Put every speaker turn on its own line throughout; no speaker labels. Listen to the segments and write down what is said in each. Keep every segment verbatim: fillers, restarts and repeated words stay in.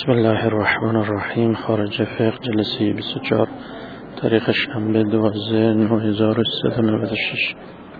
بسم الله الرحمن الرحیم. خارج فقه جلسه بیست و چهار، تاریخ شنبه دوازده نه هزار و سیصد و نود و شش.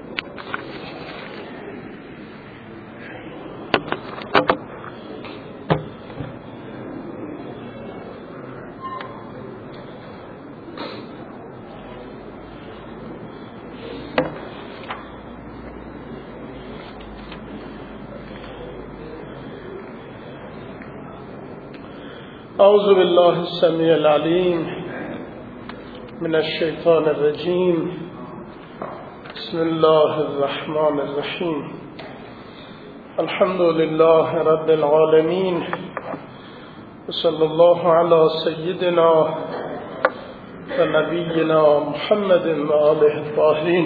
اعوذ بالله السمیع العلیم من الشیطان الرجیم. بسم الله الرحمن الرحیم. الحمد لله رب العالمین و صلی الله علی سیدنا و نبینا محمد و آله الطاهرین.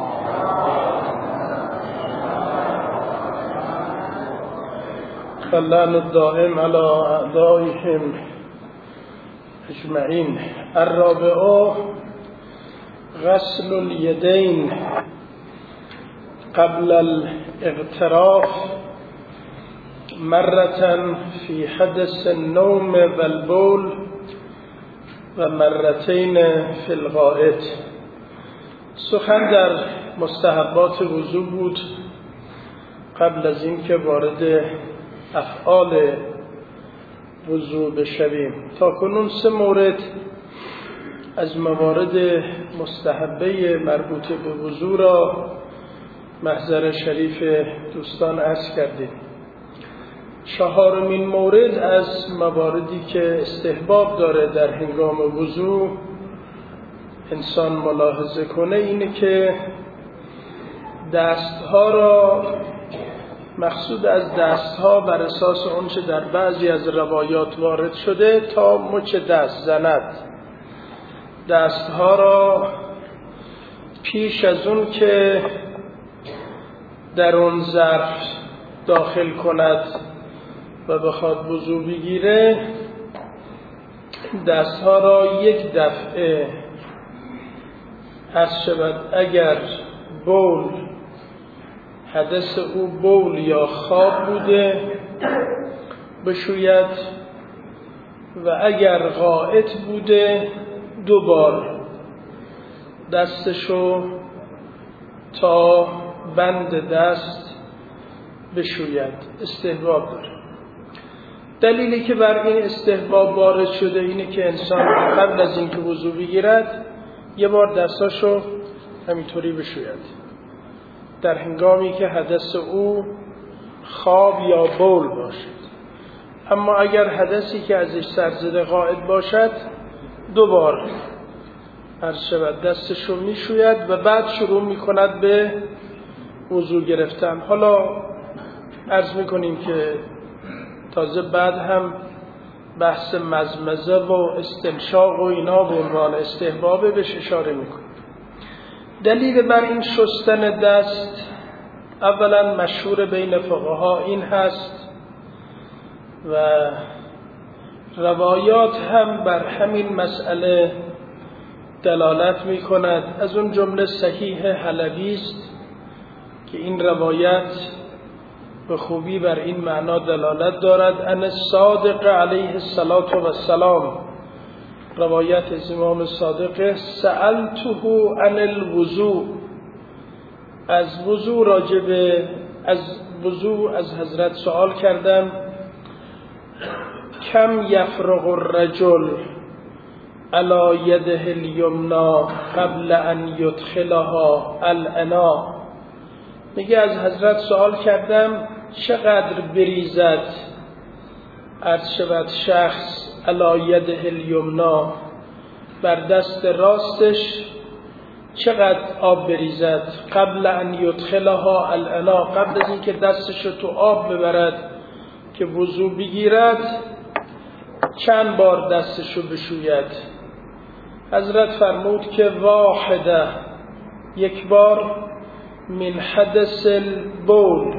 فاللعن الدائم على أعدائهم أجمعين. الرابع غسل اليدين قبل الاغتراف مرة في حدث النوم والبول و مرتين في الغائط. سخن در مستحبات وضو بود قبل از این که وارد افعال وضو بشویم. تا کنون سه مورد از موارد مستحبه مربوط به وضو را محضر شریف دوستان عرض کردیم. چهارمین مورد از مواردی که استحباب داره در هنگام وضو انسان ملاحظه کنه اینه که دستها را، مقصود از دستها بر اساس اونچه در بعضی از روایات وارد شده، تا مچ دست زند، دستها را پیش از اون که در اون ظرف داخل کند و بخواد وضو بگیره، دستها را یک دفعه عرض شود اگر بول حدث او بول یا خواب بوده بشوید و اگر غائط بوده دو بار دستشو تا بند دست بشوید. استحباب داره. دلیلی که بر این استحباب وارد شده اینه که انسان قبل از اینکه وضو بگیرد یه بار دستاشو همینطوری بشوید در هنگامی که حدث او خواب یا بول باشد. اما اگر حدثی که ازش سرزده غائط باشد دو بار عرض شود دستشو میشوید و بعد شروع میکند به وضو گرفتن. حالا عرض میکنیم که تازه بعد هم بحث مزمزه و استنشاق و اینا به عنوان استحبابه بهش اشاره میکنیم. دلیل بر این شستن دست اولا مشهور بین فقها این هست و روایات هم بر همین مسئله دلالت می کند. از اون جمله صحیح حلبی است که این روایت به خوبی بر این معنا دلالت دارد. ان الصادق علیه السلام، روایت از امام صادق، سألته عن الوضوء، از وضو راجب از وضو از حضرت سوال کردم، کم یفرغ الرجل علی یده الیمنا قبل ان یدخلها الاناء. میگه از حضرت سوال کردم چقدر بریزد عرض شود شخص علی یده الیمنا بر دست راستش چقدر آب بریزد قبل ان یدخلها الاناء، قبل از اینکه دستشو تو آب ببرد که وضو بگیرد چند بار دستشو بشوید. حضرت فرمود که واحده، یک بار، من حدث البول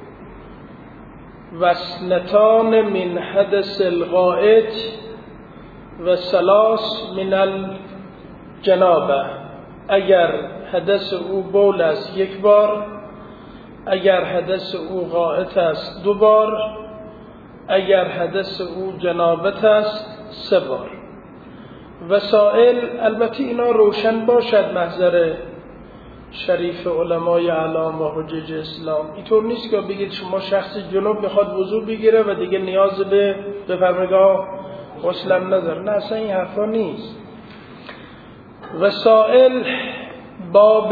و اثنتان من حدث الغائط و ثلاث من الجنابه. اگر حدث او بول است یک بار، اگر حدث او غائط است دو بار اگر حدث او جنابت است سه بار. وسائل البته اینا روشن باشد محضر شریف علمای اعلام و حجج اسلام. اینطور نیست که بگید شما شخص جنوب میخواد وضو بگیره و دیگه نیاز به بفرمایید غسلم نداره. نه اصلا این حرفا نیست. وسائل باب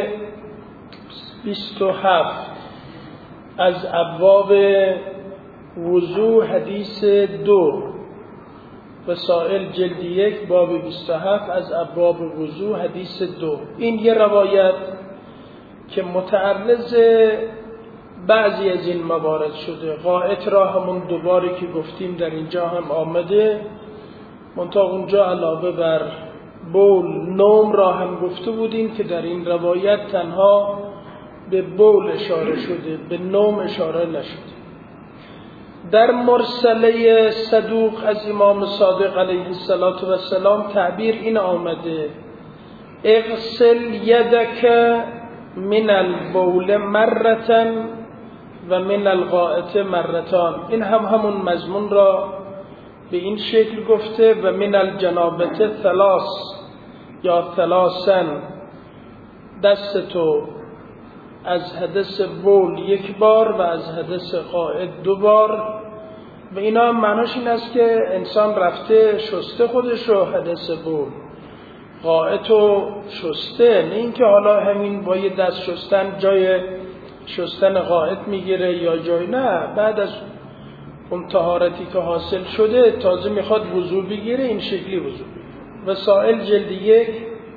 بیست و هفت از ابواب وضو حدیث دو. وسائل جلد یک باب بیست و هفت از ابواب وضو حدیث دو. این یه روایت که متعرض بعضی از این موارد شده. غائط را همون دوباری که گفتیم در اینجا هم آمده، منتها اونجا علاوه بر بول نوم را هم گفته بودیم که در این روایت تنها به بول اشاره شده، به نوم اشاره نشده. در مرسله صدوق از امام صادق علیه السلام تعبیر این آمده: اغسل یدک من البول مرتن و من الغائط مرتان. این هم همون مضمون را به این شکل گفته: و من الجنابت ثلاث یا ثلاثن، دست تو از حدث بول یک بار و از حدث غائط دو بار. و اینا معناش این است که انسان رفته شسته خودش رو حدث بول غائط رو شسته، نه اینکه حالا همین با یه دست شستن جای شستن غائط میگیره یا جای، نه، بعد از اون طهارتی که حاصل شده تازه میخواد وضو بگیره، این شکلی وضو بگیره. وسائل جلد یک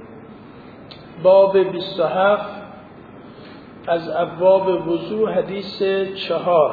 باب بیست و هفت از ابواب وضو حدیث چهار.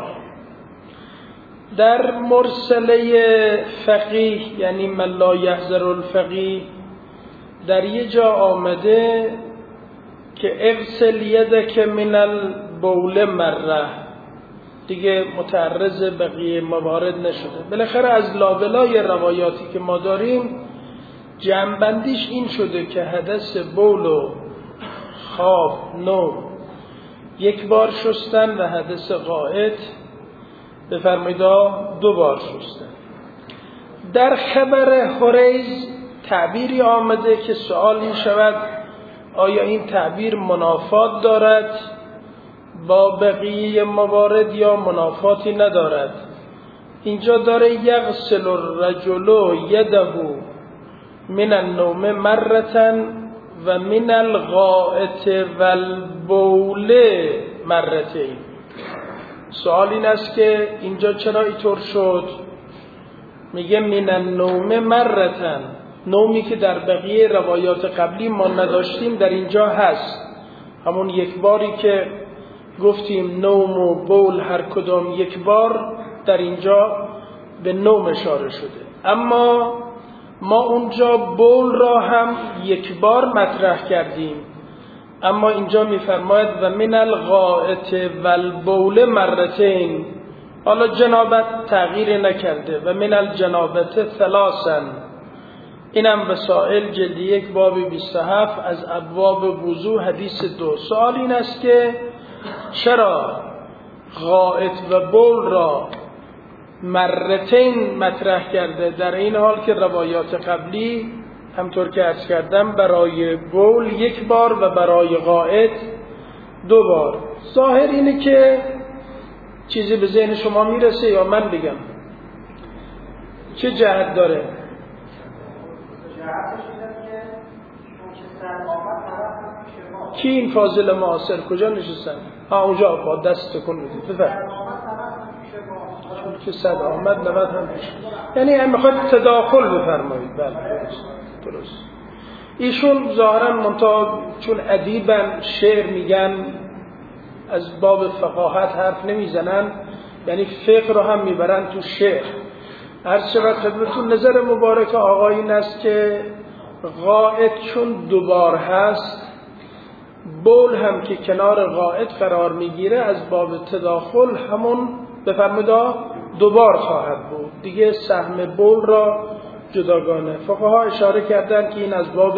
در مرسله فقیه یعنی من لا یحذر الفقیه در یه جا آمده که اغسل یدک من البول مره، دیگه متعرض بقیه موارد نشده. بالاخره از لابلای روایاتی که ما داریم جمع‌بندیش این شده که حدث بول و خواب نوم یک بار شستن و حدث غائط بفرمایید دو بار شستن. در خبر حریز تعبیری آمده که سوال می شود آیا این تعبیر منافات دارد با بقیه موارد یا منافاتی ندارد؟ اینجا داره یغسل الرجل یده من النوم مرتن و من الغائط والبول مرتین. سوال این است که اینجا چرا اینطور شد؟ میگه من النوم مرتن، نومی که در بقیه روایات قبلی ما نداشتیم در اینجا هست. همون یک باری که گفتیم نوم و بول هر کدام یک بار، در اینجا به نوم اشاره شده. اما ما اونجا بول را هم یک بار مطرح کردیم، اما اینجا میفرماید و من الغائط والبول مرتین. حالا جنابت تغییر نکرده و من الجنابت ثلاثن. اینم وسائل جلد یک باب بیست و هفت از ابواب وضو حدیث دو. سوال این است که چرا غائط و بول را مرتین مطرح کرده در این حال که روایات قبلی همطور که عرض کردم برای بول یک بار و برای غائط دو بار. ظاهر اینه که چیزی به ذهن شما میرسه یا من بگم؟ چه جهت داره؟ کی این فاضل معاصر کجا نشستن؟ ها اونجا با دست تکون بدید بفرمایید. چون که صد آمد نود هم پیش، یعنی هم میخواد تداخل بفرمایید. بله درست درست. ایشون ظاهرا منتها چون ادیبن شعر میگن از باب فقاهت حرف نمیزنن، یعنی فقه رو هم میبرن تو شعر. عرض شود خدمتتون نظر مبارک آقای این است که غائط چون دوبار هست، بول هم که کنار غائط قرار میگیره از باب تداخل همون بفرمایید دوبار خواهد بود دیگه. سهم بول را جداگانه فقها اشاره کردن که این از باب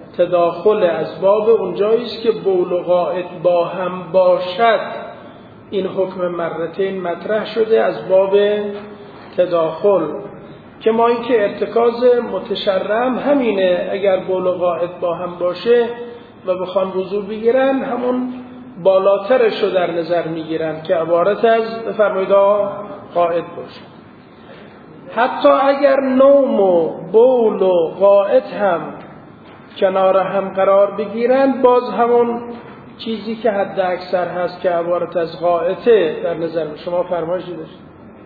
تداخل، از باب اونجایی است که بول و غائط با هم باشد این حکم مرتين مطرح شده از باب تداخل که ما این که ارتکاز متشرم همینه، اگر بول و غائط با هم باشه و بخوان وضو بگیرن همون بالاترش رو در نظر میگیرن که عبارت از بفرمایید غائط باشه. حتی اگر نوم و بول و غائط هم کنار هم قرار بگیرن، باز همون چیزی که حد اکثر هست که عبارت از غائطه در نظر می. شما فرمایشی داشتید؟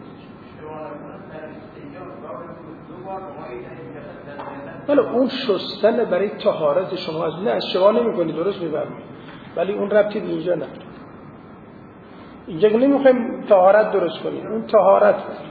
ولی اون شستن برای طهارت شما از نه از شما نمی کنی، درست می فرمایید، ولی اون ربطی به اینجا نداره. اینجا که نمیخوایم طهارت درست کنیم، اون طهارت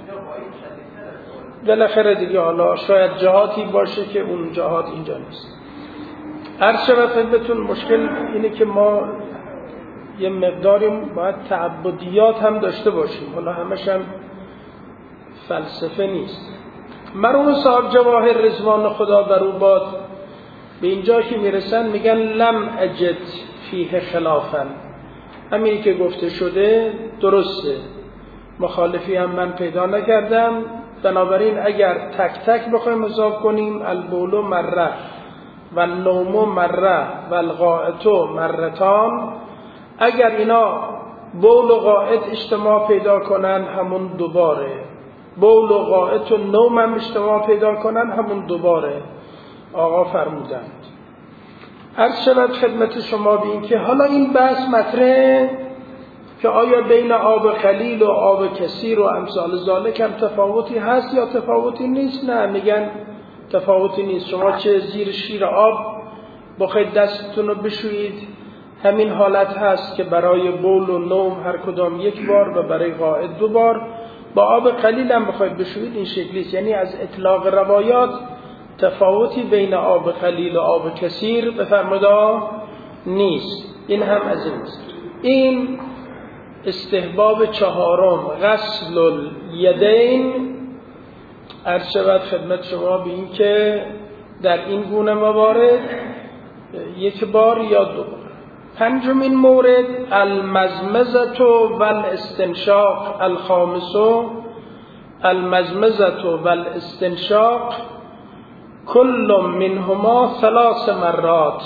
بالاخره دیگه حالا شاید جهاتی باشه که اون جهات اینجا نیست. عرض شود خدمتتون مشکل اینه که ما یه مقداری باید تعبدیات هم داشته باشیم، حالا همش هم فلسفه نیست. مرحوم صاحب جواهر رضوان خدا بر او باد به اینجا که میرسن میگن لم اجد فیه خلافا، همینی که گفته شده درسته، مخالفی هم من پیدا نکردم. بنابراین اگر تک تک بخوایم حساب کنیم، البول مره و النوم مره و الغائط مرتان، اگر اینا بول و غائط اجتماع پیدا کنن همون دوباره، بول و غائط و نوم هم اجتماع پیدا کنن همون دوباره آقا فرمودند. عرض شود خدمت شما به این که حالا این بحث مطرحه که آیا بین آب قلیل و آب کثیر و امثال ذالک هم تفاوتی هست یا تفاوتی نیست؟ نه، میگن تفاوتی نیست. شما چه زیر شیر آب بخواید دستتون رو بشویید همین حالت هست که برای بول و نوم هر کدام یک بار و برای غائط دو بار. با آب قلیل هم بخواید بشویید این شکلیست. یعنی از اطلاق روایات تفاوتی بین آب قلیل و آب کثیر بفرمایید نیست. این هم از این است. این استحباب چهارم غسل الیدین. عرض شود خدمت شما به این که در این گونه موارد یک بار یا دو بار. پنجمین مورد المزمزه و الاستنشاق. الخامس المزمزه و الاستنشاق كل منهما ثلاث مرات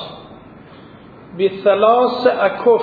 بثلاث اکف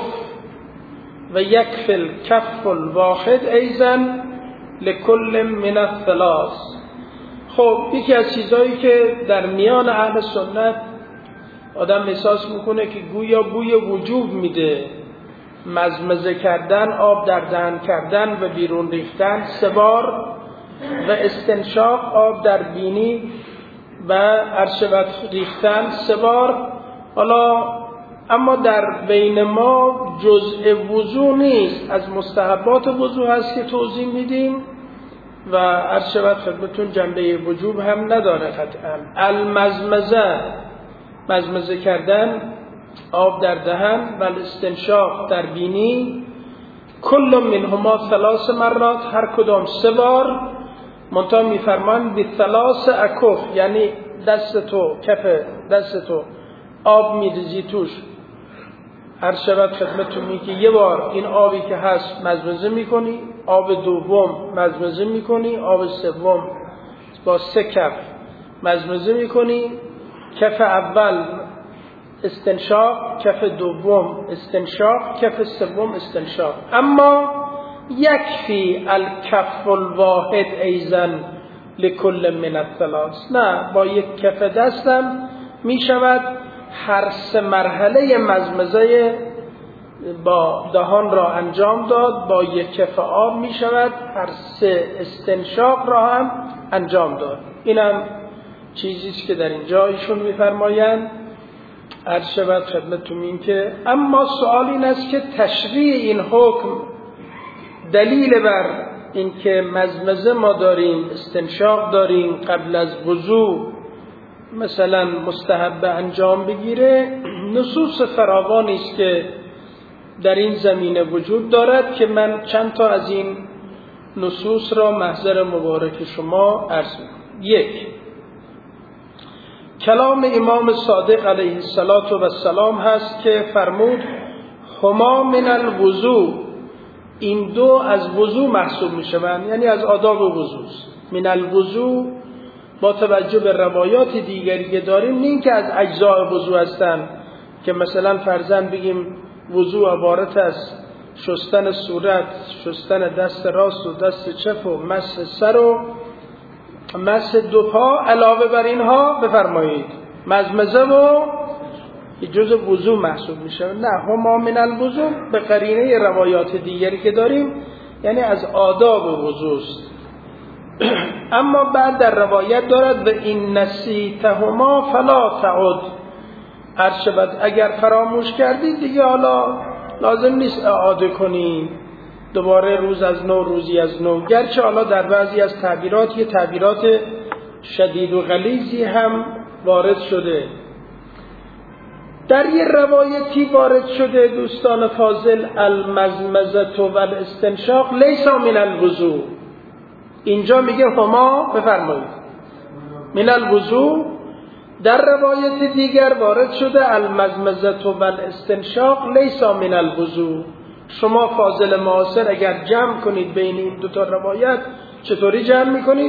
و یکفی الکف الواحد ایضا لکل من الثلاث. خب یکی از چیزایی که در میان اهل سنت آدم احساس میکنه که گویا بوی وجوب میده، مزمزه کردن، آب در دهن کردن و بیرون ریختن سه بار و استنشاق آب در بینی و عرشبت ریختن سه بار. حالا اما در بین ما جزء وضو نیست، از مستحبات وضو هست که توضیح میدیم و عرشبت خدمتون جنبه وجوب هم نداره قطعا. المزمزه مزمزه کردن آب در دهن و الاستنشاق در بینی کل منهما ثلاث مرات، هر کدام سه بار. منتها میفرمان بی ثلاث اکف، یعنی دست تو کف دست تو آب میریزی توش، هر شبت خدمتتون میگه یه بار این آبی که هست مزمزه میکنی، آب دوم مزمزه میکنی، آب سوم با سه کف مزمزه میکنی، کف اول استنشاق، کف دوم استنشاق، کف سوم استنشاق. اما یکفی الکف الواحد ایضا لکل من الثلاث، نه با یک کف دستم می شود هر سه مرحله مزمزه با دهان را انجام داد، با یک کف آب می شود هر سه استنشاق را هم انجام داد. اینم چیزیست که در اینجا ایشون می فرمایند. عرض شود خدمتتون این که اما سوال این است که تشریع این حکم دلیل بر این که مزمزه ما داریم، استنشاق داریم، قبل از وضو مثلا مستحب انجام بگیره، نصوص فراوانی است که در این زمینه وجود دارد که من چند تا از این نصوص را محضر مبارک شما عرض می‌کنم. یک، کلام امام صادق علیه السلام هست که فرمود هما من الوضو این دو از وضو محسوب می شوند، یعنی از آداب وضو. من الوضو با توجه به روایات دیگری که داریم، نه اینکه از اجزاء وضو هستند که مثلا فرضاً بگیم وضو عبارت از شستن صورت، شستن دست راست و دست چپ و مسح سر و مسح دو پا، علاوه بر اینها بفرمایید مزمزه و جزء وضو محسوب میشه. نه، هما من الوضو به قرینه روایات دیگری که داریم یعنی از آداب وضو است. اما بعد در روایت دارد و این نسیتهما فلا تعد، ارشبت اگر فراموش کردید دیگه حالا لازم نیست اعاده کنید، دوباره روز از نو روزی از نو. گرچه حالا در بعضی از تعبیرات یه تعبیرات شدید و غلیظی هم وارد شده. در یه روایتی وارد شده دوستان فاضل المزمزه و الاستنشاق لیس من الوضو، اینجا میگه هما بفرمایید من الوضو. در روایت دیگر وارد شده المزمزه و الاستنشاق لیس من الوضو. شما فاضل معاصر اگر جمع کنید بین این دو تا روایت چطوری جمع میکنید؟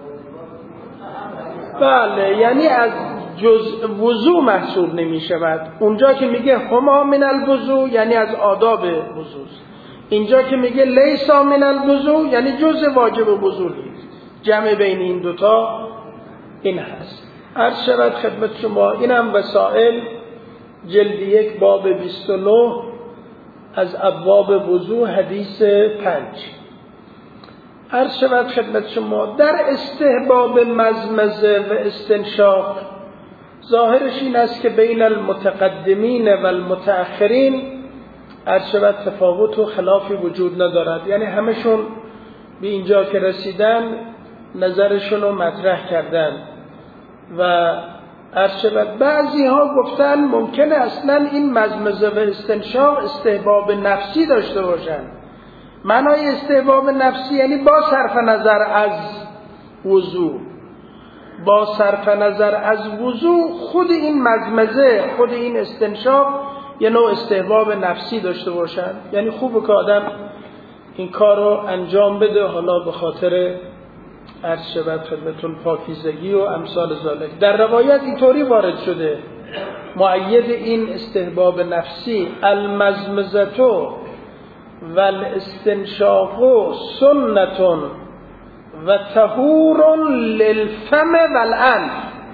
بله، یعنی از جز وضو محسوب نمی شود. اونجا که میگه هما من الوضو یعنی از آداب وضو، اینجا که میگه لیسا من الوضو یعنی جز واجب وضو نیست. جمع بین این دوتا این هست. عرض شود خدمت شما اینم وسائل جلد یک باب بیست و نه از ابواب وضو حدیث پنج. عرض شود خدمت شما در استحباب مزمزه و استنشاق ظاهرش این است که بین المتقدمین و المتأخرین عرض شود تفاوت و خلافی وجود ندارد، یعنی همشون به اینجا که رسیدن نظرشون رو مطرح کردن و عرض شود بعضی ها گفتن ممکنه اصلا این مزمزه و استنشاق استحباب نفسی داشته باشن. معنای استحباب نفسی یعنی با صرف نظر از وضو، با صرف نظر از وضو خود این مزمزه خود این استنشاق یه نوع استحباب نفسی داشته باشن، یعنی خوبه که آدم این کار رو انجام بده حالا به خاطر عرض شود خدمتون پاکیزگی و امثال ذالک. در روایت اینطوری وارد شده مؤید این استحباب نفسی المزمزتو و الاستنشاق سنتون و طهور للفم و الانف.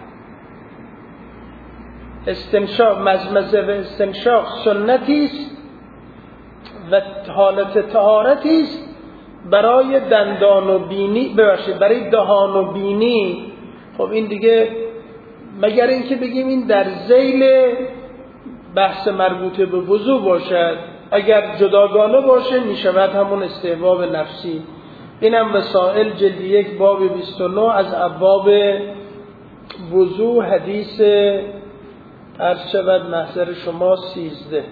استنشاق مزمزه و استنشاق سنتی است و حالت طهارتی است برای دندان و بینی، ببخشید برای دهان و بینی. خب این دیگه مگر اینکه بگیم این در ذیل بحث مربوط به وضو باشد، اگر جداگانه باشه میشود همون استحباب نفسی. اینم وسائل جلد یک باب بیست و نه از ابواب وضو حدیث عرض شود محضر شما سیزده.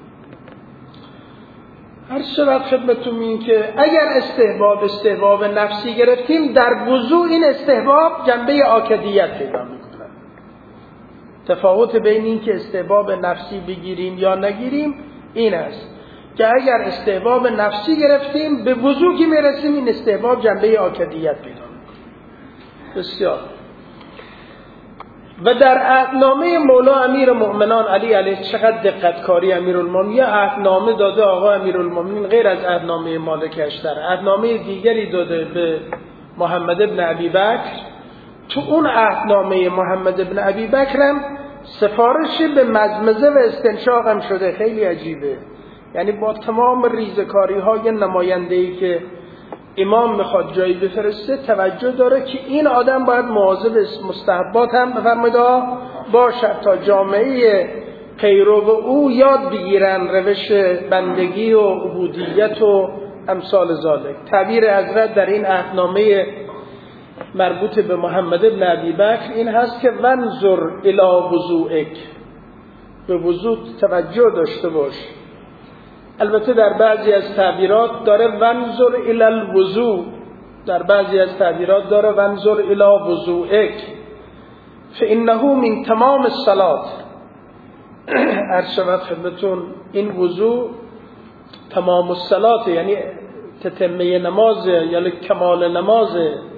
عرض شود خدمتون این که اگر استحباب استحباب نفسی گرفتیم در وضو این استحباب جنبه آکدیت پیدا میکنه. تفاوت بین این که استحباب نفسی بگیریم یا نگیریم این است که اگر استحباب نفسی گرفتیم به وضو که میرسیم این استحباب جنبه آکدیت پیدا میکنه. بسیار. و در عهدنامه مولا امیر المؤمنان علی علیه چقدر دقت کاری امیرالمومنین، یه عهدنامه داده آقا امیرالمومنین غیر از عهدنامه مالک اشتر، عهدنامه دیگری داده به محمد ابن ابی بکر. تو اون عهدنامه محمد ابن ابی بکر هم سفارش به مزمزه و استنشاق هم شده. خیلی عجیبه، یعنی با تمام ریزکاری های نماینده‌ای که امام میخواد جایی بفرسته توجه داره که این آدم باید مواظب مستحبات هم بفرمایید باشد تا جامعه پیرو او یاد بگیرن روش بندگی و عبودیت و امثال ذالک. تعبیر حضرت در این عهدنامه مربوط به محمد ابن ابی بکر این هست که ونظر الی وضوئک، به وضو توجه داشته باش. البته در بعضی از تعبیرات داره ونظر الی الوضو، در بعضی از تعبیرات داره ونظر الی وضوئک فانه من تمام الصلاه. عرض شود خدمتون این وضو تمام الصلات یعنی تتمه نماز یا کمال نماز.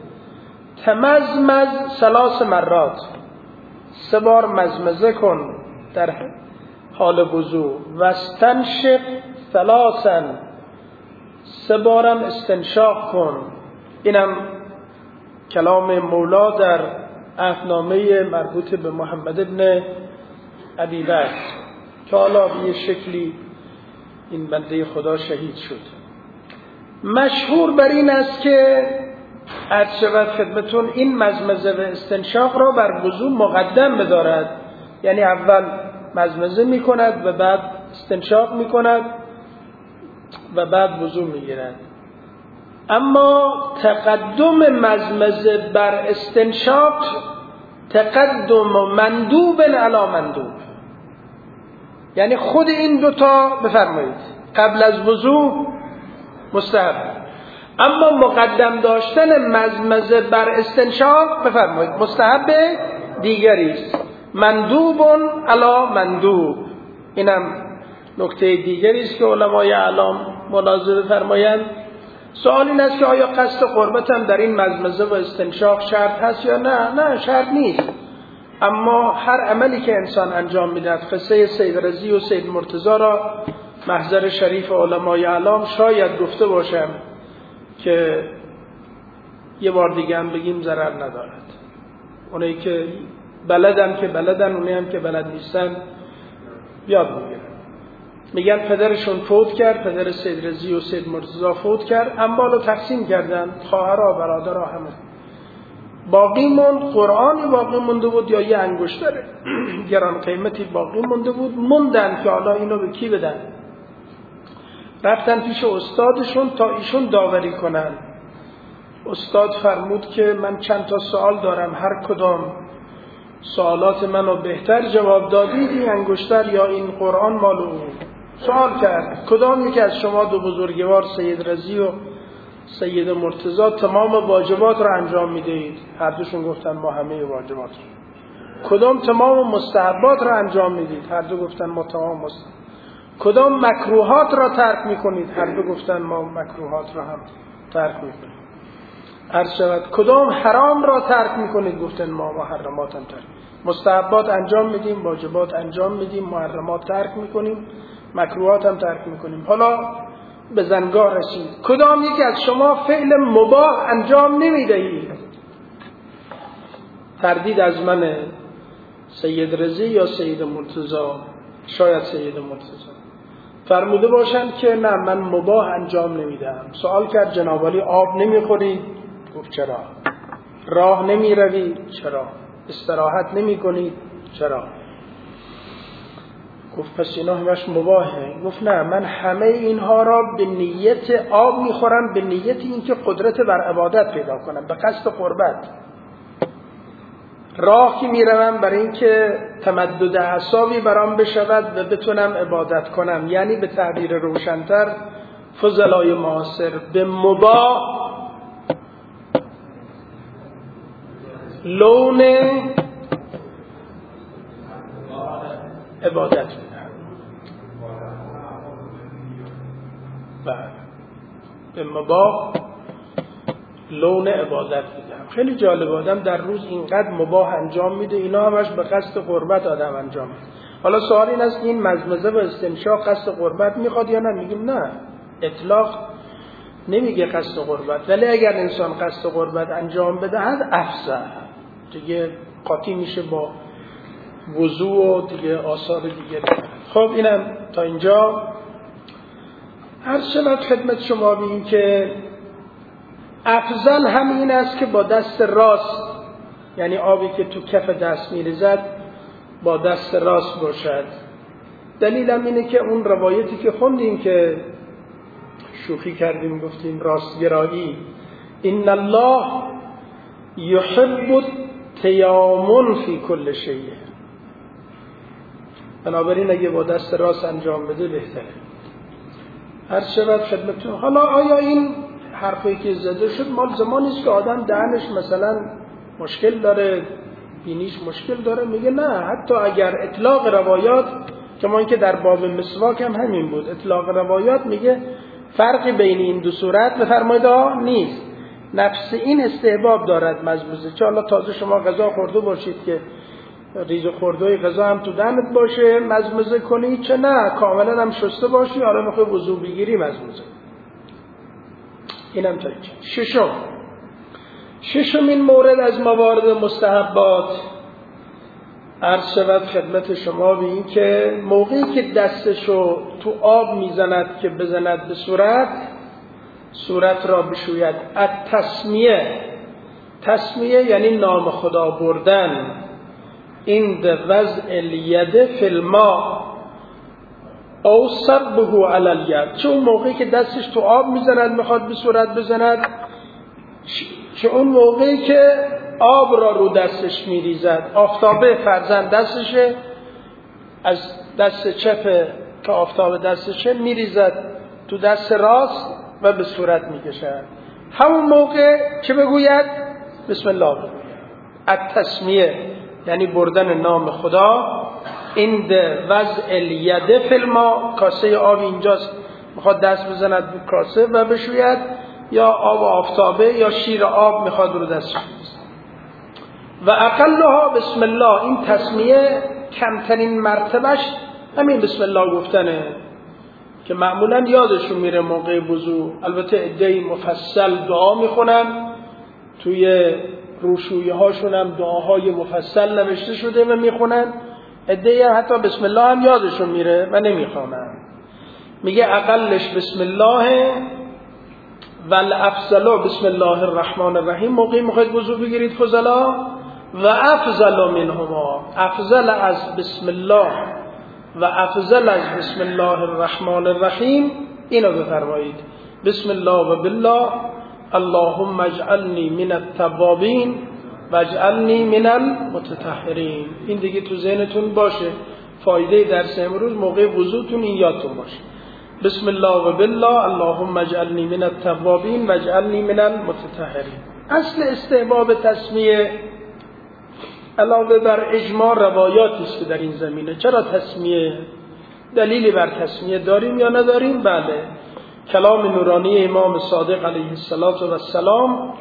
تمزمز ثلاث مرات، سه بار مزمزه کن در حال وضو. و استنشق ثلاثا، سه بارم استنشاق کن. اینم کلام مولا در عهدنامه مربوط به محمد ابن ابی بکر که حالا به یه شکلی این بنده خدا شهید شد. مشهور بر این است که عرض شود خدمتون این مزمزه و استنشاق را بر وضو مقدم بدارد، یعنی اول مزمزه می کند و بعد استنشاق می کند و بعد وضو می گیرد. اما تقدم مزمزه بر استنشاق تقدم مندوب علی مندوب، یعنی خود این دوتا بفرمایید قبل از وضو مستحب، اما مقدم داشتن مزمزه بر استنشاق بفرمایید مستحب دیگری است. مندوب علی مندوب، اینم نکته دیگری است که علمای اعلام ملاحظه فرمایند. سوال این است که آیا قصد قربت هم در این مزمزه و استنشاق شرط هست یا نه؟ نه شرط نیست، اما هر عملی که انسان انجام میدهد، قصه سید رضی و سید مرتضی را محضر شریف علمای اعلام شاید گفته باشم که یه بار دیگه هم بگیم ضرر ندارد. اونایی که بلدن که بلدن، اونایی هم که بلد نیستن یاد بگیرن. میگن پدرشون فوت کرد، پدر سید رضی و سید مرتضی فوت کرد، اموالو تقسیم کردن، خواهرها برادرها همه. باقی موند قرآنی باقی مونده بود یا یه انگشتر گران قیمتی باقی مونده بود. موندن که حالا اینو به کی بدن. رفتن پیش استادشون تا ایشون داوری کنن. استاد فرمود که من چند تا سوال دارم، هر کدام سوالات منو بهتر جواب دادید، این انگشتر یا این قرآن مال اون. سوال کرد کدام یکی از شما دو بزرگوار سید رضی و سید مرتضی تمام واجبات را انجام میدهید؟ هر دوشون گفتن ما همه واجبات را. کدام تمام مستحبات را انجام میدید؟ هر دو گفتن ما تمام مستحبات. کدام مکروهات را ترک میکنید؟ هر دو گفتن ما مکروهات را هم ترک میکنیم. عرض شود کدام حرام را ترک میکنید؟ گفتن ما محرمات هم ترک. مستحبات انجام میدیم، واجبات انجام میدیم، محرمات ترک میکنیم، مکروهات هم ترک میکنیم. حالا به زنگاه رسید کدام یکی از شما فعل مباح انجام نمیدهید؟ تردید از من سید رضی یا سید مرتضی، شاید سید مرتضی. فرموده باشند که نه من مباح انجام نمیدهم. سوال کرد جناب علی آب نمیخورید؟ گفت چرا. راه نمیروید؟ چرا. استراحت نمیکنید؟ چرا. گفت پس اینا همش مباحه. گفت نه من همه اینها را به نیت آب میخورم، به نیت اینکه قدرت بر عبادت پیدا کنم، به قصد قربت. راه که میروم برای اینکه تمدد اعصابی برام بشود و بتونم عبادت کنم، یعنی به تعبیر روشن‌تر فضلای معاصر به مباح لون عبادت میدم. بله به مباح لون عبادت میدم. خیلی جالب، آدم در روز اینقدر مباح انجام میده، اینا همش به قصد قربت آدم انجام میده. حالا سوال این است این مزمزه و استنشاق قصد قربت میخواد یا نه؟ میگیم نه، اطلاق نمیگه قصد قربت، ولی اگر انسان قصد قربت انجام بدهد افضل، دیگه قاطی میشه با وضو و دیگه آثار دیگه. خب اینم تا اینجا. هر چقدر خدمت شما بگیم که افضل همین است که با دست راست، یعنی آبی که تو کف دست میریزد با دست راست باشد. دلیلم اینه که اون روایتی که خوندیم که شوخی کردیم گفتیم راستگرایی، ان الله یحب التیامن فی کل شیء، بنابراین اگه با دست راست انجام بده بهتره. هر شود خدمتتون. حالا آیا این حرفی که زده شد مال زمانی است که آدم دهنش مثلا مشکل داره، بینیش مشکل داره؟ میگه نه، حتی اگر اطلاق روایات کما اینکه در باب مسواک هم همین بود. اطلاق روایات میگه فرقی بین این دو صورت بفرمایید نیست. نفس این استحباب دارد مزمزه، چه حالا تازه شما غذا خورده باشید که ریز و خورده‌ی غذا هم تو دهنت باشه مزمزه کنی، چه نه کاملا هم شسته باشی حالا میخوای وضو بگیری مزمزه. اینم تا اینجا. ششم ششم این مورد از موارد مستحبات عرض شود خدمت شما به این که موقعی که دستشو تو آب میزند که بزند به صورت، صورت را بشوید. التسمیه، تسمیه یعنی نام خدا بردن. این ده وضع الید فی الماء او صبه علی الید، چه اون موقعی که دستش تو آب میزند میخواد به صورت بزند، چه اون موقعی که آب را رو دستش میریزد. آفتابه فرزند دستشه، از دست چپ که آفتاب دستشه میریزد تو دست راست و به صورت میکشد. همون موقع چه بگوید؟ بسم الله بگوید. التسمیه یعنی بردن نام خدا. این ده وضع الید فی الماء، کاسه آب اینجاست میخواد دست بزند به کاسه و بشوید، یا آب آفتابه یا شیر آب میخواد رو دستش بزند. و اقلها بسم الله، این تسمیه کمترین مرتبش همین بسم الله گفتنه که معمولا یادشون میره موقع وضو. البته عده‌ای مفصل دعا میخونن، توی روشویه هاشون هم دعاهای مفصل نوشته شده و میخونن. عده‌ای حتی بسم الله هم یادشون میره و نمیخوانن. میگه اقلش بسم الله و الافضل بسم الله الرحمن الرحیم. موقعی میخواید وضو بگیرید فضلا، و افضل منهما، افضل از بسم الله و افضل از بسم الله الرحمن الرحیم اینو بفرمایید. بسم الله و بالله اللهم اجعلنی من التوابین و اجعلنی من المتطهرین. این دیگه تو ذهنتون باشه، فایده درس امروز موقع وضوتون این یادتون باشه. بسم الله و بالله اللهم اجعلنی من التوابین و اجعلنی من المتطهرین. اصل استحباب تسمیه علاوه بر اجماع روایاتی است که در این زمینه. چرا تسمیه؟ دلیلی بر تسمیه داریم یا نداریم؟ بله، کلام نورانی امام صادق علیه السلام: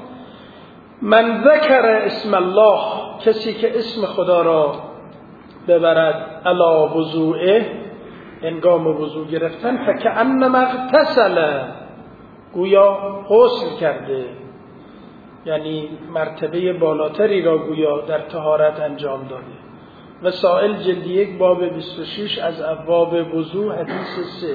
من ذکر اسم الله، کسی که اسم خدا را ببرد علی وضوئه، هنگام وضو گرفتن، فکأنما اغتسل، گویا غسل کرده، یعنی مرتبه بالاتری را گویا در طهارت انجام داده. وسائل جلد یک باب بیست و شش از ابواب وضو حدیث سه.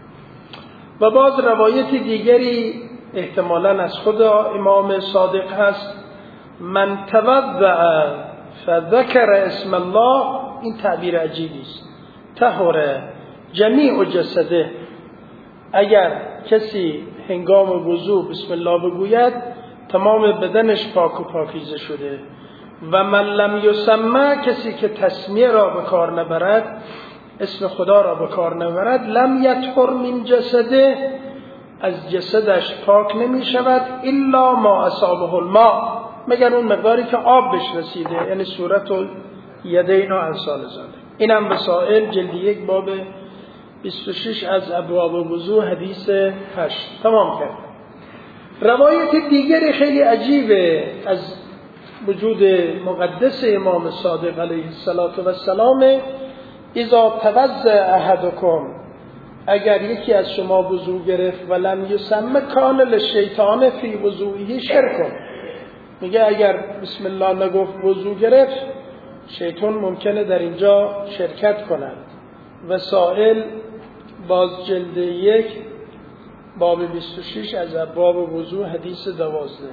و باز روایت دیگری احتمالاً از خدا امام صادق هست: من توضأ فذکر اسم الله. این تعبیر عجیبی است. طهر جمیع جسده، اگر کسی هنگام وضو بسم الله بگوید تمام بدنش پاک و پاکیزه شده. و من لم یسمع، کسی که تسمیه را به کار نبرد، اسم خدا را به کار نبرد، لم یطهر من جسده، از جسدش پاک نمی شود، الا ما اصابه الماء، مگر اون مقداری که آب بهش رسیده، یعنی صورت و یدین و امثال ذالک. اینم وسائل جلد یک باب بیست و شش از ابواب وضو حدیث هشت. تمام کرد. روایت دیگری خیلی عجیبه از وجود مقدس امام صادق علیه السلام: اذا توضأ احدکم، اگر یکی از شما وضو گرفت، ولم یسمع کان للشیطان فی وضوئه شرک. میگه اگر بسم الله نگفت وضو گرفت، شیطان ممکنه در اینجا شرکت کند. وسائل باز جلد یک باب بیست و شش از ابواب وضو حدیث دوازده.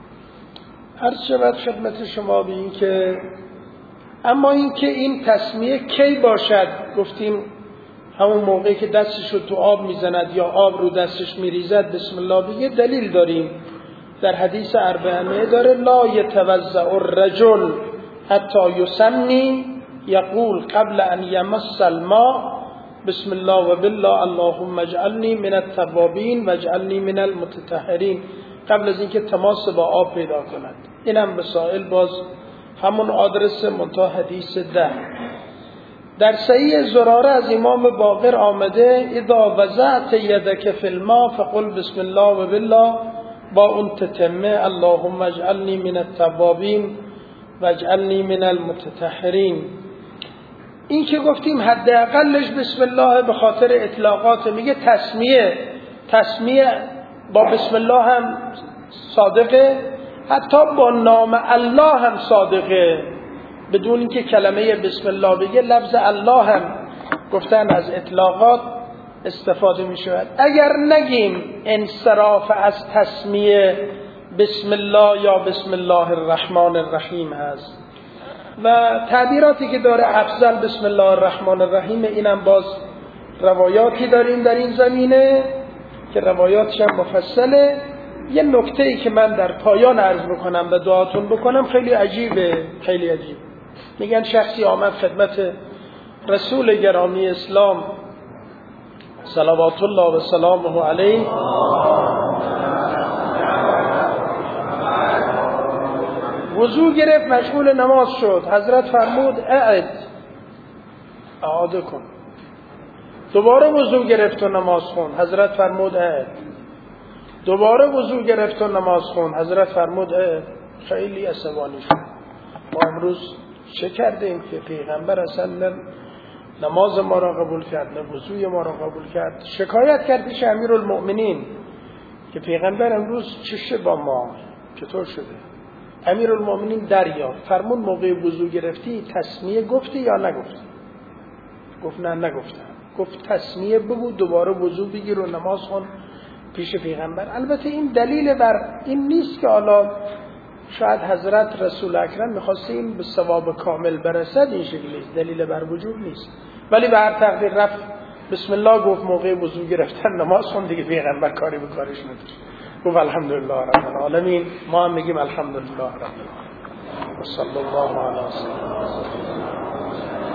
عرض شود خدمت شما به این که اما این که این تسمیه کی باشد، گفتیم همون موقعی که دستش رو تو آب میزند یا آب رو دستش میریزد بسم الله بگه. دلیل داریم در حدیث اربعینه داره: لا یتوضأ الرجل حتی یسنی یقول قبل ان یمس الماء بسم الله و بالله اللهم اجعلنی من التوابین و اجعلنی من المتطهرین، قبل از اینکه تماس با آب پیدا کند. اینم وسائل باز همون آدرس منتها حدیث ده. در صحیح زراره از امام باقر آمده اذا وضعت یدک فی الماء فقل بسم الله و بالله با اون تتمه اللهم اجعلنی من التوابین و اجعلنی من المتطهرین. این که گفتیم حداقلش بسم الله به خاطر اطلاقات، میگه تسمیه تسمیه با بسم الله هم صادقه، حتی با نام الله هم صادقه، بدون اینکه کلمه بسم الله بگه لفظ الله هم گفتن از اطلاقات استفاده می شود. اگر نگیم انصراف از تسمیه بسم الله یا بسم الله الرحمن الرحیم هست و تعبیراتی که داره افضل بسم الله الرحمن الرحیم، اینم باز روایاتی داریم در این زمینه که روایاتش هم مفصله. یه نکته ای که من در پایان عرض بکنم و دعاتون بکنم خیلی عجیبه، خیلی عجیب. میگن شخصی آمد خدمت رسول گرامی اسلام صلوات الله و سلامه علیه وضو گرفت، مشغول نماز شد. حضرت فرمود اعد، اعاده کن. دوباره وضو گرفت و نماز خون. حضرت فرمود اعد. دوباره وضو گرفت و نماز خون. حضرت فرمود اعد. خیلی عصبانی شد. ما امروز چه کردیم که پیغمبر اصلا نماز ما را قبول کرد، نه وضوی ما را قبول کرد؟ شکایت کرد پیش امیرالمؤمنین که پیغمبر امروز چشه با ما، چطور شده؟ امیرالمؤمنین دریافت، فرمود موقع وضو گرفتی تسمیه گفتی یا نگفتی؟ گفت نه نگفتم. گفت تسمیه بگو، دوباره وضو بگیر و نماز خون پیش پیغمبر. البته این دلیل بر این نیست که حالا شاید حضرت رسول اکرم میخواسته این به ثواب کامل برسد، این شکلی دلیل بر وجوب نیست، ولی به هر تقدیر رفت بسم الله گفت، موقع وضو گرفتن نماز خون دیگه، پیغمبر کاری به کارش نداشت. گفت الحمدلله رب العالمین. ما هم میگیم الحمدلله رب العالمین و صلی الله علی سیدنا